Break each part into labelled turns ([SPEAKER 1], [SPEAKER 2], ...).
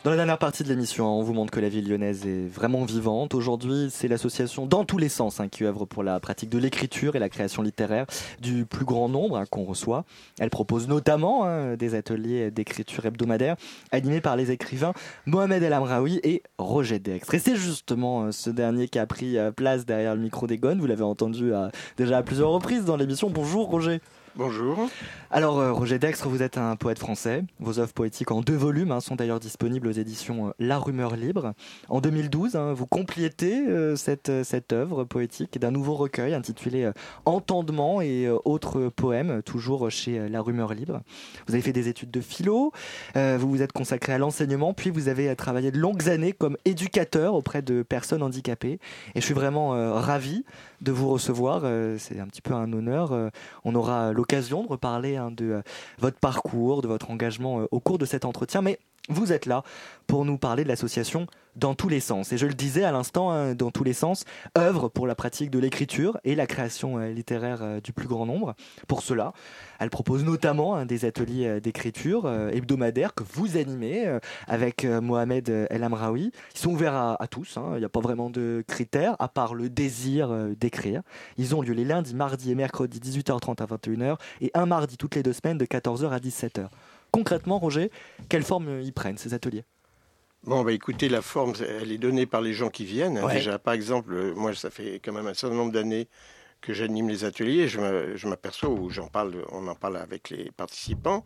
[SPEAKER 1] Dans la dernière partie de l'émission, on vous montre que la ville lyonnaise est vraiment vivante. Aujourd'hui, c'est l'association Dans tous les sens qui œuvre pour la pratique de l'écriture et la création littéraire du plus grand nombre qu'on reçoit. Elle propose notamment des ateliers d'écriture hebdomadaire animés par les écrivains Mohamed El Amraoui et Roger Dextre. Et c'est justement ce dernier qui a pris place derrière le micro des Gones. Vous l'avez entendu déjà à plusieurs reprises dans l'émission. Bonjour Roger.
[SPEAKER 2] Bonjour.
[SPEAKER 1] Alors Roger Dextre, vous êtes un poète français. Vos œuvres poétiques en 2 volumes sont d'ailleurs disponibles aux éditions La Rumeur Libre. En 2012, vous complétez cette œuvre poétique d'un nouveau recueil intitulé Entendement et autres poèmes, toujours chez La Rumeur Libre. Vous avez fait des études de philo, vous vous êtes consacré à l'enseignement, puis vous avez travaillé de longues années comme éducateur auprès de personnes handicapées. Et je suis vraiment ravi de vous recevoir. C'est un petit peu un honneur. On aura l'occasion de reparler de votre parcours, de votre engagement au cours de cet entretien, mais vous êtes là pour nous parler de l'association Dans tous les sens. Et je le disais à l'instant, Dans tous les sens œuvre pour la pratique de l'écriture et la création littéraire du plus grand nombre. Pour cela, elle propose notamment des ateliers d'écriture hebdomadaires que vous animez avec Mohamed El Amraoui. Ils sont ouverts à tous, il n'y a pas vraiment de critères, à part le désir d'écrire. Ils ont lieu les lundis, mardis et mercredis, 18h30 à 21h, et un mardi toutes les 2 semaines de 14h à 17h. Concrètement, Roger, quelle forme ils prennent, ces ateliers ?
[SPEAKER 2] Bon, écoutez, la forme, elle est donnée par les gens qui viennent.
[SPEAKER 1] Ouais.
[SPEAKER 2] Déjà, par exemple, moi, ça fait quand même un certain nombre d'années que j'anime les ateliers. Je m'aperçois, ou on en parle avec les participants,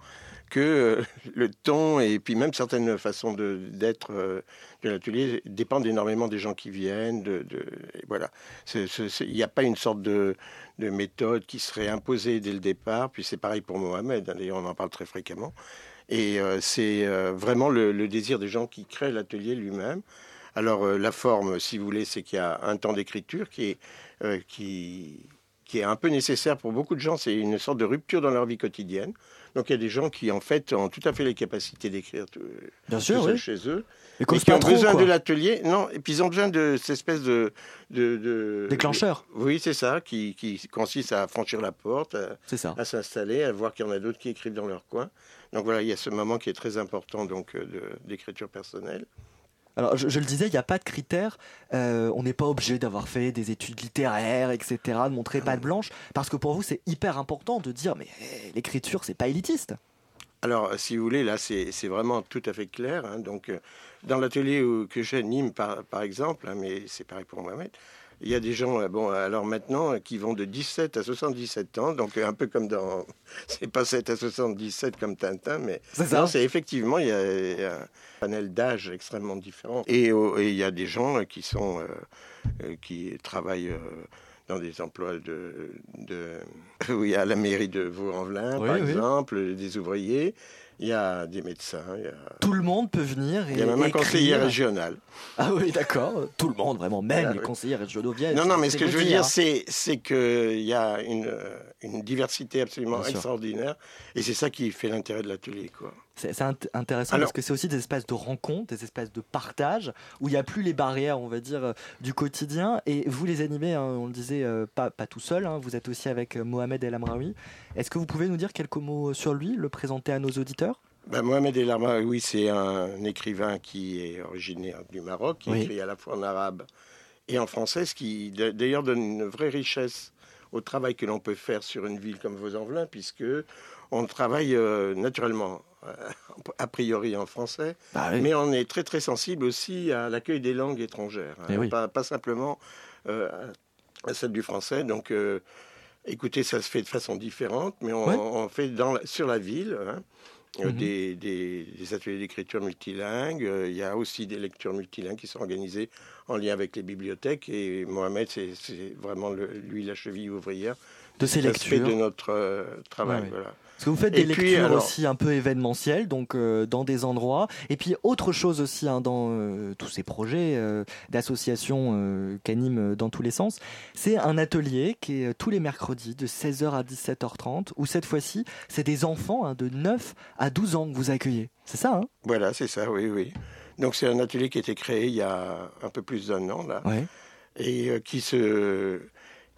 [SPEAKER 2] que le ton et puis même certaines façons d'être de l'atelier dépendent énormément des gens qui viennent. Et voilà. Il n'y a pas une sorte de méthode qui serait imposée dès le départ. Puis c'est pareil pour Mohamed. D'ailleurs, on en parle très fréquemment. Et c'est vraiment le désir des gens qui créent l'atelier lui-même. Alors la forme, si vous voulez, c'est qu'il y a un temps d'écriture qui est un peu nécessaire pour beaucoup de gens. C'est une sorte de rupture dans leur vie quotidienne. Donc il y a des gens qui en fait ont tout à fait les capacités d'écrire
[SPEAKER 1] Bien sûr, oui.
[SPEAKER 2] chez eux,
[SPEAKER 1] Et
[SPEAKER 2] qui ont besoin de l'atelier. Non, et puis ils ont besoin de cette espèce de
[SPEAKER 1] déclencheur.
[SPEAKER 2] Oui, c'est ça, qui consiste à franchir la porte, à s'installer, à voir qu'il y en a d'autres qui écrivent dans leur coin. Donc voilà, il y a ce moment qui est très important donc d'écriture personnelle.
[SPEAKER 1] Alors, je le disais, il n'y a pas de critères. On n'est pas obligé d'avoir fait des études littéraires, etc., de montrer patte blanche, parce que pour vous, c'est hyper important de dire, mais l'écriture, c'est pas élitiste.
[SPEAKER 2] Alors, si vous voulez, là, c'est vraiment tout à fait clair. Donc, dans l'atelier que j'anime, par exemple, mais c'est pareil pour Mohamed, il y a des gens, alors maintenant, qui vont de 17 à 77 ans, donc un peu comme dans... C'est pas 7 à 77 comme Tintin, mais...
[SPEAKER 1] C'est ça.
[SPEAKER 2] Non, c'est effectivement, il y a un panel d'âge extrêmement différent. Et il y a des gens qui travaillent dans des emplois oui, à la mairie de Vaux-en-Velin, par exemple, des ouvriers. Il y a des médecins.
[SPEAKER 1] Tout le monde peut venir et
[SPEAKER 2] il y a même un conseiller régional.
[SPEAKER 1] Ah oui, d'accord. Tout le monde, vraiment. Même les conseillers régionaux viennent.
[SPEAKER 2] Non, mais ce que je veux dire, c'est qu'il y a une diversité absolument extraordinaire. Et c'est ça qui fait l'intérêt de l'atelier, quoi.
[SPEAKER 1] C'est intéressant parce que c'est aussi des espaces de rencontre, des espaces de partage, où il n'y a plus les barrières, on va dire, du quotidien. Et vous les animez, on le disait, pas tout seul, vous êtes aussi avec Mohamed El Amraoui. Est-ce que vous pouvez nous dire quelques mots sur lui, le présenter à nos auditeurs ?
[SPEAKER 2] Mohamed El Amraoui, c'est un écrivain qui est originaire du Maroc, qui écrit à la fois en arabe et en français, ce qui d'ailleurs donne une vraie richesse au travail que l'on peut faire sur une ville comme Vaux-en-Velin, puisque on travaille naturellement a priori en français, mais on est très très sensible aussi à l'accueil des langues étrangères, pas simplement à celle du français. Donc écoutez, ça se fait de façon différente, mais on fait sur la ville des ateliers d'écriture multilingue. Il y a aussi des lectures multilingues qui sont organisées en lien avec les bibliothèques. Et Mohamed, c'est vraiment lui la cheville ouvrière
[SPEAKER 1] de ces lectures,
[SPEAKER 2] de notre travail. Voilà.
[SPEAKER 1] Parce que vous faites des lectures aussi un peu événementielles, donc dans des endroits. Et puis autre chose aussi dans tous ces projets d'associations qu'animent Dans tous les sens, c'est un atelier qui est tous les mercredis de 16h à 17h30, où cette fois-ci, c'est des enfants de 9 à 12 ans que vous accueillez. C'est ça,
[SPEAKER 2] Voilà, c'est ça, oui. Donc c'est un atelier qui a été créé il y a un peu plus d'1 an, là, et qui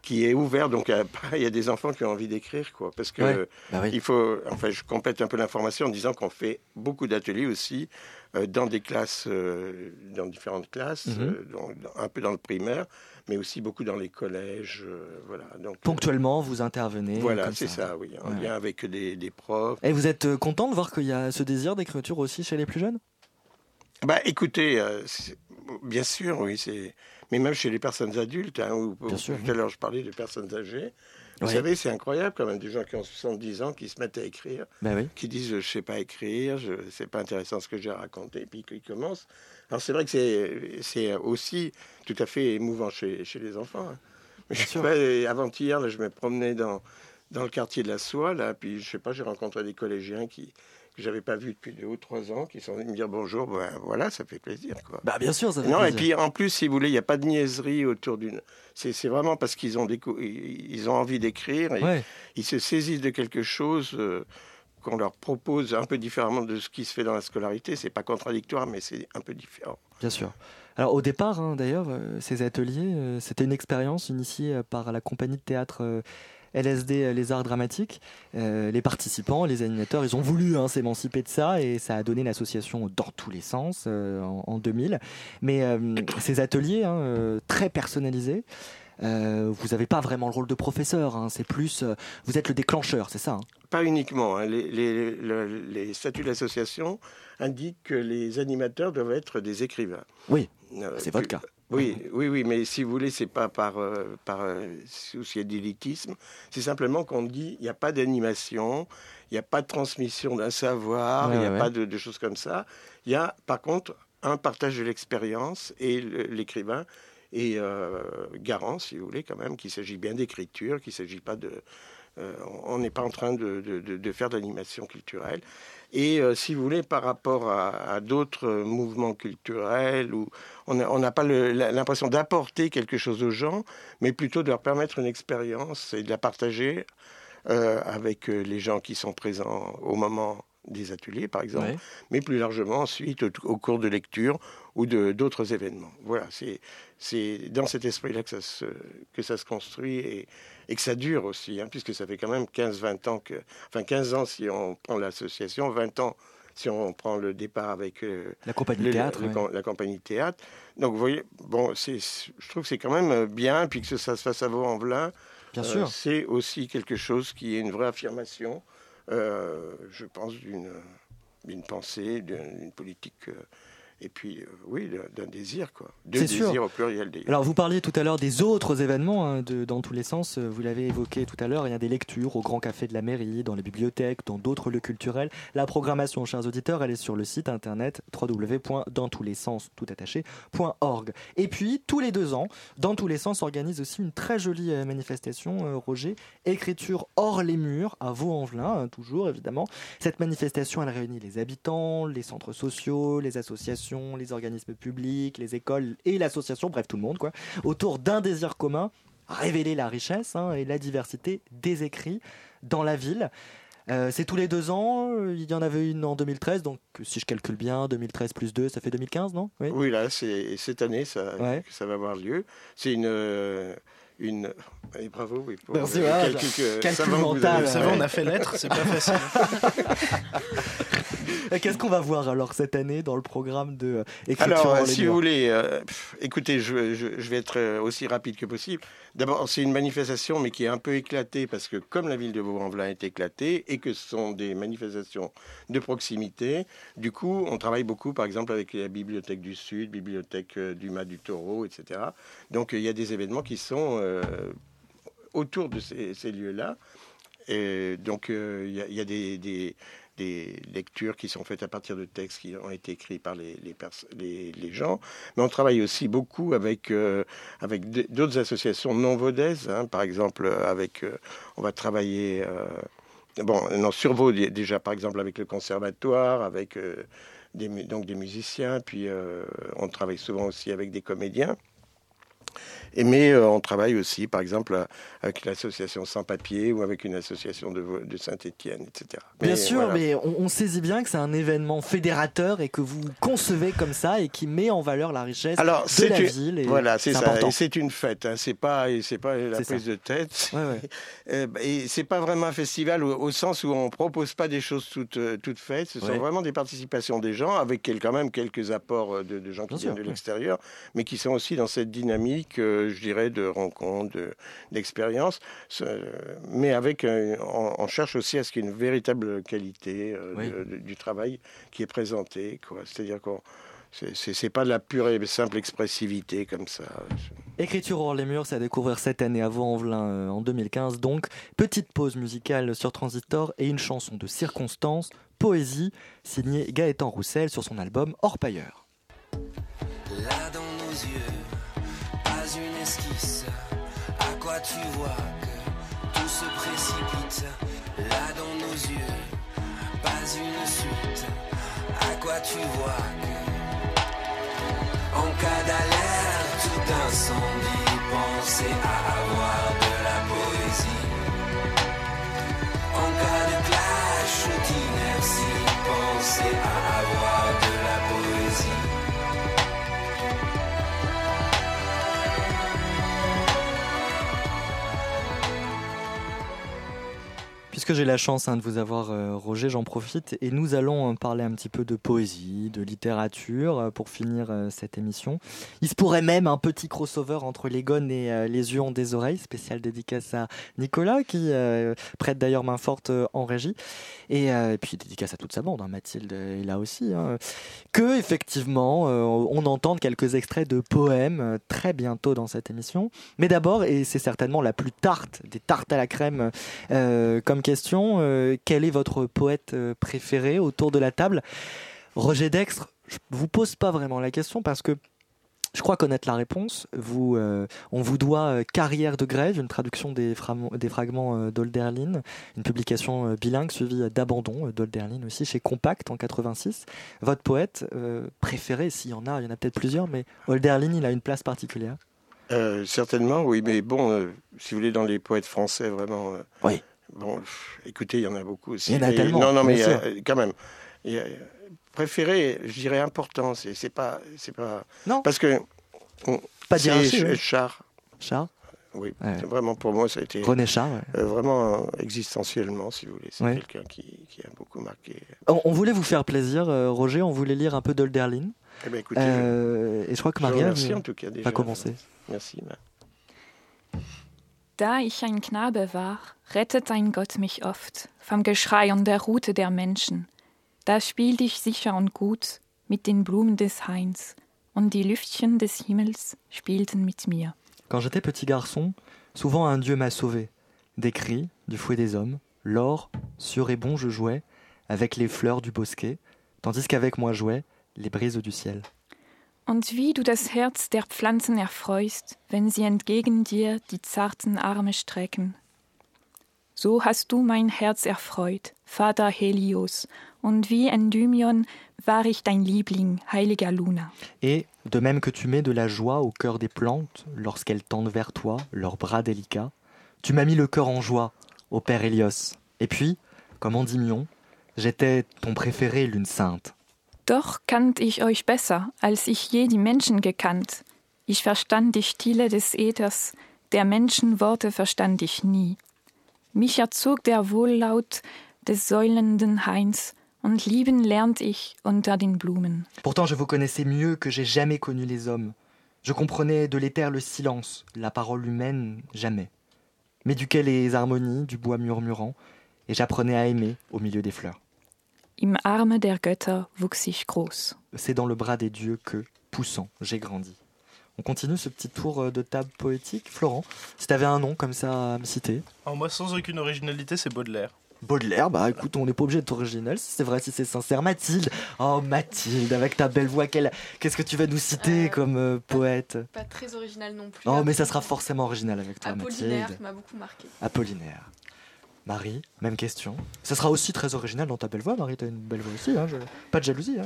[SPEAKER 2] qui est ouvert. Donc, il y a des enfants qui ont envie d'écrire, quoi. Parce que il faut. Enfin, je complète un peu l'information en disant qu'on fait beaucoup d'ateliers aussi dans des classes, dans différentes classes, un peu dans le primaire, mais aussi beaucoup dans les collèges. Voilà. Donc,
[SPEAKER 1] ponctuellement, vous intervenez.
[SPEAKER 2] Voilà, c'est ça, oui. En lien avec des profs.
[SPEAKER 1] Et vous êtes content de voir qu'il y a ce désir d'écriture aussi chez les plus jeunes ?
[SPEAKER 2] Bah, écoutez, bien sûr, oui, mais même chez les personnes adultes, tout à l'heure je parlais de personnes âgées, vous savez, c'est incroyable quand même, des gens qui ont 70 ans qui se mettent à écrire, qui disent je ne sais pas écrire, c'est pas intéressant ce que j'ai raconté, et puis qui commencent. Alors c'est vrai que c'est aussi tout à fait émouvant chez les enfants. Hein. Je sais pas, avant-hier, là, je me promenais dans le quartier de la Soie, là, puis je sais pas, j'ai rencontré des collégiens que j'avais pas vu depuis 2 ou 3 ans, qui sont venus me dire bonjour. Ben voilà, ça fait plaisir, quoi.
[SPEAKER 1] Bah bien sûr, ça fait plaisir.
[SPEAKER 2] Et puis en plus, si vous voulez, il n'y a pas de niaiserie autour d'une. C'est vraiment parce qu'ils ont ils ont envie d'écrire. Et ils se saisissent de quelque chose qu'on leur propose un peu différemment de ce qui se fait dans la scolarité. C'est pas contradictoire, mais c'est un peu différent.
[SPEAKER 1] Bien sûr. Alors au départ, d'ailleurs, ces ateliers, c'était une expérience initiée par la compagnie de théâtre. LSD, les arts dramatiques, les participants, les animateurs, ils ont voulu s'émanciper de ça et ça a donné l'association Dans tous les sens en 2000. Mais ces ateliers très personnalisés, vous n'avez pas vraiment le rôle de professeur, c'est plus, vous êtes le déclencheur, c'est ça
[SPEAKER 2] Pas uniquement. Les statuts de l'association indiquent que les animateurs doivent être des écrivains.
[SPEAKER 1] Oui, c'est votre cas.
[SPEAKER 2] Oui, mais si vous voulez, c'est pas par souci d'élitisme. C'est simplement qu'on dit il n'y a pas d'animation, il n'y a pas de transmission d'un savoir, il n'y a pas de choses comme ça. Il y a par contre un partage de l'expérience et l'écrivain est garant, si vous voulez, quand même, qu'il s'agit bien d'écriture, qu'il ne s'agit pas de... on n'est pas en train de faire de l'animation culturelle. Et si vous voulez, par rapport à d'autres mouvements culturels, où on n'a pas l'impression d'apporter quelque chose aux gens, mais plutôt de leur permettre une expérience et de la partager avec les gens qui sont présents au moment des ateliers, par exemple, mais plus largement ensuite au cours de lecture ou d'autres événements. Voilà, c'est dans cet esprit-là que ça se construit et que ça dure aussi, puisque ça fait quand même 15-20 ans 15 ans si on prend l'association, 20 ans si on prend le départ avec
[SPEAKER 1] la compagnie de théâtre.
[SPEAKER 2] La compagnie de théâtre. Donc vous voyez, je trouve que c'est quand même bien, puis que ça se fasse à Vaux-en-Velin.
[SPEAKER 1] Bien sûr.
[SPEAKER 2] C'est aussi quelque chose qui est une vraie affirmation, je pense, d'une pensée, d'une politique... et puis, d'un désir, quoi. De désir sûr. Au pluriel, d'ailleurs.
[SPEAKER 1] Alors, vous parliez tout à l'heure des autres événements, dans tous les sens. Vous l'avez évoqué tout à l'heure, il y a des lectures au Grand Café de la Mairie, dans les bibliothèques, dans d'autres lieux culturels. La programmation, chers auditeurs, elle est sur le site internet www.danstouslessens.org. Et puis, tous les 2 ans, Dans tous les sens organise aussi une très jolie manifestation, Roger, Écriture hors les murs, à Vaux-en-Velin, toujours, évidemment. Cette manifestation, elle réunit les habitants, les centres sociaux, les associations, les organismes publics, les écoles et l'association, bref tout le monde, autour d'un désir commun, révéler la richesse et la diversité des écrits dans la ville. C'est tous les 2 ans, il y en avait une en 2013, donc si je calcule bien, 2013 plus 2, ça fait 2015, non ?
[SPEAKER 2] Oui, là, c'est cette année que ça va avoir lieu. C'est une... Et bravo, oui.
[SPEAKER 1] Merci, calcul mental.
[SPEAKER 3] Ça va, on a fait lettres, c'est pas facile.
[SPEAKER 1] Qu'est-ce qu'on va voir alors cette année dans le programme de Écriture
[SPEAKER 2] Alors,
[SPEAKER 1] hors les
[SPEAKER 2] si
[SPEAKER 1] murs ?
[SPEAKER 2] vous voulez, écoutez, je vais être aussi rapide que possible. D'abord, c'est une manifestation, mais qui est un peu éclatée, parce que comme la ville de Vaux-en-Velin est éclatée, et que ce sont des manifestations de proximité, du coup, on travaille beaucoup, par exemple, avec la Bibliothèque du Sud, Bibliothèque du Mas du Taureau, etc. Donc, il y a des événements qui sont autour de ces lieux-là. Et donc, il y a des lectures qui sont faites à partir de textes qui ont été écrits par les gens. Mais on travaille aussi beaucoup avec d'autres associations non vaudaises. Par exemple, on va travailler sur Vaud déjà, par exemple, avec le conservatoire, avec des musiciens. Puis on travaille souvent aussi avec des comédiens. Mais on travaille aussi, par exemple, avec l'association Sans Papier ou avec une association de Saint-Étienne, etc.
[SPEAKER 1] Bien sûr, mais on saisit bien que c'est un événement fédérateur et que vous concevez comme ça et qui met en valeur la richesse de la ville. Et
[SPEAKER 2] voilà, c'est ça.
[SPEAKER 1] Important.
[SPEAKER 2] Et c'est une fête. Hein. C'est pas la prise de tête. Et c'est pas vraiment un festival au sens où on propose pas des choses toutes faites. Ce sont vraiment des participations des gens avec quand même quelques apports de gens qui viennent de l'extérieur, mais qui sont aussi dans cette dynamique, je dirais, de rencontre, d'expérience. Mais on cherche aussi à ce qu'il y ait une véritable qualité du travail qui est présenté. C'est-à-dire qu'on c'est pas de la pure et simple expressivité comme ça.
[SPEAKER 1] Écriture hors les murs, c'est à découvrir cette année à Vaux-en-Velin en 2015. Donc, petite pause musicale sur Transistor et une chanson de circonstance, Poésie, signée Gaëtan Roussel sur son album Orpailleur.
[SPEAKER 4] Là dans nos yeux, pas une esquisse. À quoi tu vois que tout se précipite? Là dans nos yeux, pas une suite. À quoi tu vois que en cas d'alerte ou d'incendie, pensez à avoir de la poésie. En cas de clash ou d'inertie, pensez à avoir de la poésie.
[SPEAKER 1] Puisque j'ai la chance de vous avoir, Roger, j'en profite et nous allons parler un petit peu de poésie, de littérature pour finir cette émission. Il se pourrait même un petit crossover entre les gones et les yeux ont des oreilles, spécial dédicace à Nicolas qui prête d'ailleurs main forte en régie et puis dédicace à toute sa bande, Mathilde est là aussi. Que effectivement on entende quelques extraits de poèmes très bientôt dans cette émission. Mais d'abord, et c'est certainement la plus tarte des tartes à la crème comme question, quel est votre poète préféré autour de la table? Roger Dextre, je ne vous pose pas vraiment la question parce que je crois connaître la réponse. On vous doit Carrière de Grève, une traduction des fragments d'Hölderlin, une publication bilingue suivie d'Abandon d'Hölderlin aussi chez Compact en 86. Votre poète préféré, s'il y en a peut-être plusieurs, mais Hölderlin, il a une place particulière.
[SPEAKER 2] Certainement, oui, mais bon, si vous voulez, dans les poètes français, vraiment...
[SPEAKER 1] oui.
[SPEAKER 2] Bon, écoutez, il y en a beaucoup aussi.
[SPEAKER 1] Il y en a tellement.
[SPEAKER 2] Non, mais quand même. Préféré, je dirais important. C'est pas.
[SPEAKER 1] Non.
[SPEAKER 2] Parce que.
[SPEAKER 1] Pas dire
[SPEAKER 2] Char.
[SPEAKER 1] Char.
[SPEAKER 2] Oui. Ouais. Vraiment, pour moi, ça a été.
[SPEAKER 1] René Char. Ouais.
[SPEAKER 2] Vraiment existentiellement, si vous voulez. C'est quelqu'un qui a beaucoup marqué.
[SPEAKER 1] On voulait vous faire plaisir, Roger. On voulait lire un peu d'Hölderlin.
[SPEAKER 2] Eh bien, écoutez.
[SPEAKER 1] Et je crois que Maria
[SPEAKER 2] va
[SPEAKER 1] commencer.
[SPEAKER 2] Merci.
[SPEAKER 5] Da ich ein Knabe war, rettet ein Gott mich oft vom Geschrei und der Rute der Menschen. Da spielte ich sicher und gut mit den Blumen des Hains und die Lüftchen des Himmels spielten mit mir.
[SPEAKER 1] Quand j'étais petit garçon, souvent un Dieu m'a sauvé. Des cris, du fouet des hommes, l'or, sûr et bon je jouais avec les fleurs du bosquet, tandis qu'avec moi jouaient les brises du ciel.
[SPEAKER 5] Und wie du das Herz der Pflanzen erfreust, wenn sie entgegen dir die zarten Arme strecken. So hast du mein Herz erfreut, Vater Helios, und wie Endymion war ich dein Liebling, heiliger Luna.
[SPEAKER 1] Et, de même que tu mets de la joie au cœur des plantes, lorsqu'elles tendent vers toi leurs bras délicats, tu m'as mis le cœur en joie, ô Père Hélios. Et puis, comme Endymion, j'étais ton préféré, Lune sainte.
[SPEAKER 5] Doch kannt ich euch besser, als ich je die Menschen gekannt. Ich verstand die Stille des Äthers, der Menschen Worte verstand ich nie. Mich erzog der Wohllaut des säulenden Hains, und lieben lernt ich unter den Blumen.
[SPEAKER 1] Pourtant je vous connaissais mieux que j'ai jamais connu les hommes. Je comprenais de l'éther le silence, la parole humaine jamais. M'éduquais les harmonies du bois murmurant, et j'apprenais à aimer au milieu des fleurs.
[SPEAKER 5] Im Arme der Götter wuchs ich groß.
[SPEAKER 1] C'est dans le bras des dieux que, poussant, j'ai grandi. On continue ce petit tour de table poétique. Florent, si tu avais un nom comme ça à me citer.
[SPEAKER 3] Alors moi, sans aucune originalité, c'est Baudelaire.
[SPEAKER 1] Baudelaire, bah écoute, on n'est pas obligé d'être original, si c'est vrai, si c'est sincère. Mathilde, oh Mathilde, avec ta belle voix, qu'est-ce que tu vas nous citer comme poète?
[SPEAKER 6] Pas très original non plus.
[SPEAKER 1] Oh, mais ça sera forcément original avec toi,
[SPEAKER 6] Apollinaire
[SPEAKER 1] Mathilde.
[SPEAKER 6] m'a beaucoup marqué.
[SPEAKER 1] Apollinaire. Marie, même question. Ça sera aussi très original dans ta belle voix, Marie, t'as une belle voix aussi, pas de jalousie.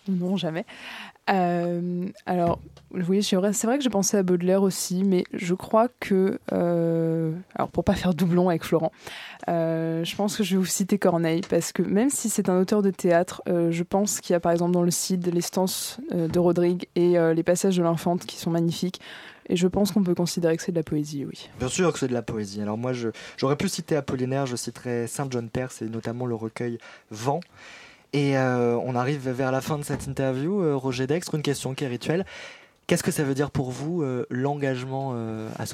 [SPEAKER 6] Non, jamais. Alors, oui, c'est vrai que j'ai pensé à Baudelaire aussi, mais je crois que... alors, pour pas faire doublon avec Florent, je pense que je vais vous citer Corneille, parce que même si c'est un auteur de théâtre, je pense qu'il y a par exemple dans le Cid les stances de Rodrigue et les passages de l'Infante qui sont magnifiques. Et je pense qu'on peut considérer que c'est de la poésie, oui.
[SPEAKER 1] Bien sûr que c'est de la poésie. Alors moi, j'aurais pu citer Apollinaire, je citerai Saint-John Perse et notamment le recueil Vent. Et on arrive vers la fin de cette interview. Roger Dextre, une question qui est rituelle. Qu'est-ce que ça veut dire pour vous, l'engagement associatif ?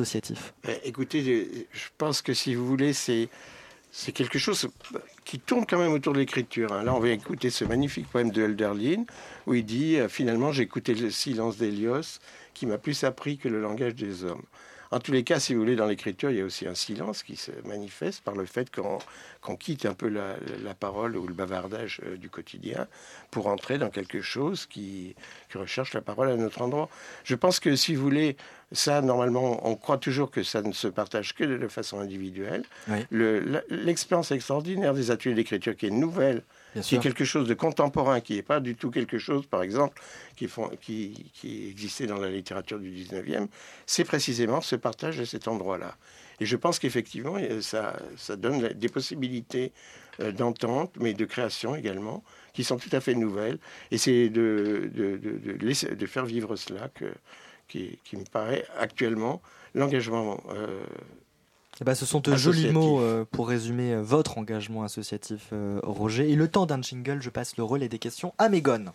[SPEAKER 2] Écoutez, je pense que si vous voulez, c'est quelque chose qui tourne quand même autour de l'écriture. Là, on va écouter ce magnifique poème de Hölderlin, où il dit « Finalement, j'ai écouté le silence d'Hélios, qui m'a plus appris que le langage des hommes ». En tous les cas, si vous voulez, dans l'écriture, il y a aussi un silence qui se manifeste par le fait qu'on quitte un peu la parole ou le bavardage du quotidien pour entrer dans quelque chose qui recherche la parole à notre endroit. Je pense que, si vous voulez, ça, normalement, on croit toujours que ça ne se partage que de façon individuelle. Oui. L'expérience extraordinaire des ateliers d'écriture, qui est nouvelle, qui est quelque chose de contemporain, qui n'est pas du tout quelque chose, par exemple, qui existait dans la littérature du 19e, c'est précisément ce partage à cet endroit-là. Et je pense qu'effectivement, ça donne des possibilités d'entente, mais de création également, qui sont tout à fait nouvelles. Et c'est de faire vivre cela qui me paraît actuellement l'engagement
[SPEAKER 1] ce sont de jolis mots pour résumer votre engagement associatif, Roger. Et le temps d'un jingle, je passe le relais des questions à Mégone.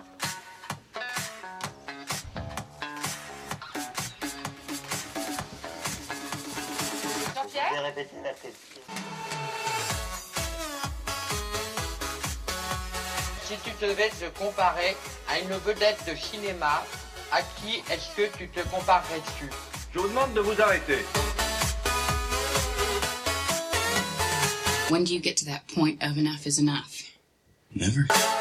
[SPEAKER 7] Je vais répéter la question. Si tu devais te comparer à une vedette de cinéma, à qui est-ce que tu te comparerais-tu ?
[SPEAKER 8] Je vous demande de vous arrêter.
[SPEAKER 9] When do you get to that point of enough is enough?
[SPEAKER 8] Never.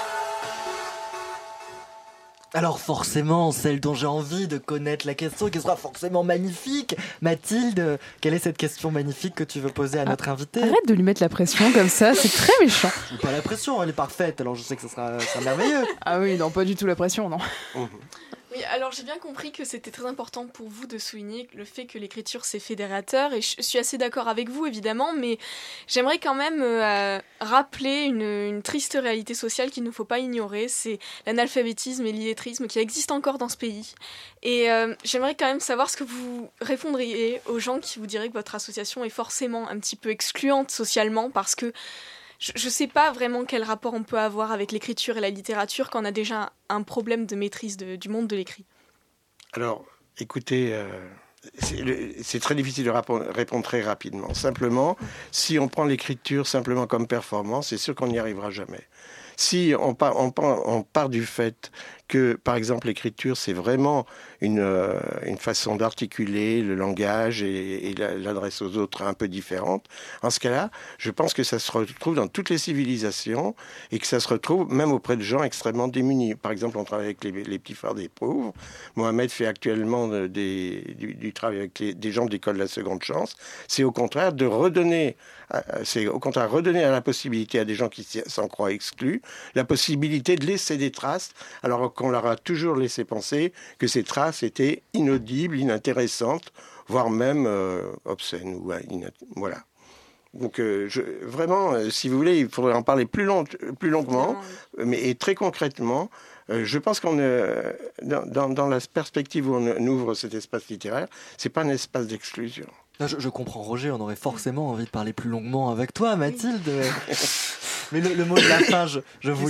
[SPEAKER 1] Alors forcément, celle dont j'ai envie de connaître la question, qui sera forcément magnifique. Mathilde, quelle est cette question magnifique que tu veux poser à notre invité ?
[SPEAKER 6] Arrête de lui mettre la pression comme ça, c'est très méchant.
[SPEAKER 1] Pas la pression, elle est parfaite, alors je sais que ça sera merveilleux.
[SPEAKER 6] Ah oui, non, pas du tout la pression, non.
[SPEAKER 10] Oui, alors j'ai bien compris que c'était très important pour vous de souligner le fait que l'écriture c'est fédérateur, et je suis assez d'accord avec vous évidemment, mais j'aimerais quand même rappeler une triste réalité sociale qu'il ne faut pas ignorer, c'est l'analphabétisme et l'illettrisme qui existent encore dans ce pays. Et j'aimerais quand même savoir ce que vous répondriez aux gens qui vous diraient que votre association est forcément un petit peu excluante socialement, parce que je ne sais pas vraiment quel rapport on peut avoir avec l'écriture et la littérature quand on a déjà un problème de maîtrise du monde de l'écrit.
[SPEAKER 2] Alors, écoutez, c'est très difficile de répondre très rapidement. Simplement, si on prend l'écriture simplement comme performance, c'est sûr qu'on n'y arrivera jamais. Si on part du fait que, par exemple, l'écriture, c'est vraiment une façon d'articuler le langage et l'adresse aux autres un peu différente, en ce cas-là, je pense que ça se retrouve dans toutes les civilisations et que ça se retrouve même auprès de gens extrêmement démunis. Par exemple, on travaille avec les petits frères des pauvres. Mohamed fait actuellement du travail avec des gens de l'école de la seconde chance. C'est au contraire redonner à la possibilité à des gens qui s'en croient exclus, la possibilité de laisser des traces, alors qu'on leur a toujours laissé penser que ces traces étaient inaudibles, inintéressantes, voire même obscènes. Voilà. Donc vraiment, si vous voulez, il faudrait en parler plus longuement, mais très concrètement. Je pense qu'on dans la perspective où on ouvre cet espace littéraire, c'est pas un espace d'exclusion.
[SPEAKER 1] Je comprends, Roger, on aurait forcément envie de parler plus longuement avec toi, Mathilde. Mais le mot de la fin, je vous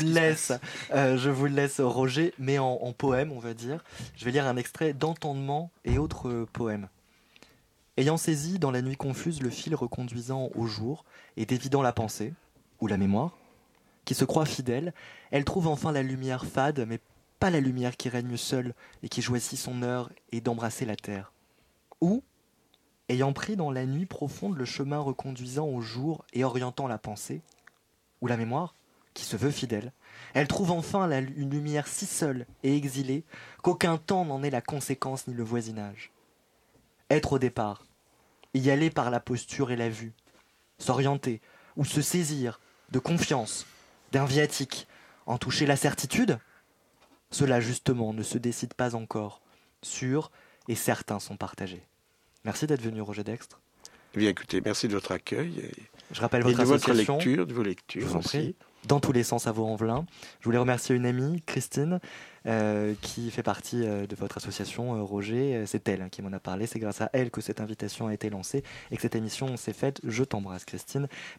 [SPEAKER 1] le laisse, Roger, mais en poème, on va dire. Je vais lire un extrait d'Entendement et autres poèmes. Ayant saisi dans la nuit confuse le fil reconduisant au jour et dévidant la pensée, ou la mémoire, qui se croit fidèle, elle trouve enfin la lumière fade, mais pas la lumière qui règne seule et qui choisit son heure et d'embrasser la terre. Ou, ayant pris dans la nuit profonde le chemin reconduisant au jour et orientant la pensée, ou la mémoire, qui se veut fidèle, elle trouve enfin une lumière si seule et exilée qu'aucun temps n'en est la conséquence ni le voisinage. Être au départ, y aller par la posture et la vue, s'orienter ou se saisir de confiance, d'un viatique, en toucher la certitude, Cela justement ne se décide pas encore. Sûrs et certains sont partagés. Merci d'être venu, Roger Dextre.
[SPEAKER 2] Eh bien, écoutez, merci de votre accueil.
[SPEAKER 1] Je rappelle
[SPEAKER 2] et
[SPEAKER 1] votre association.
[SPEAKER 2] De vos lectures
[SPEAKER 1] Je vous en
[SPEAKER 2] aussi.
[SPEAKER 1] prie. Dans tous les sens à Vaux-en-Velin. Je voulais remercier une amie, Christine, qui fait partie de votre association, Roger. C'est elle qui m'en a parlé. C'est grâce à elle que cette invitation a été lancée et que cette émission s'est faite. Je t'embrasse, Christine.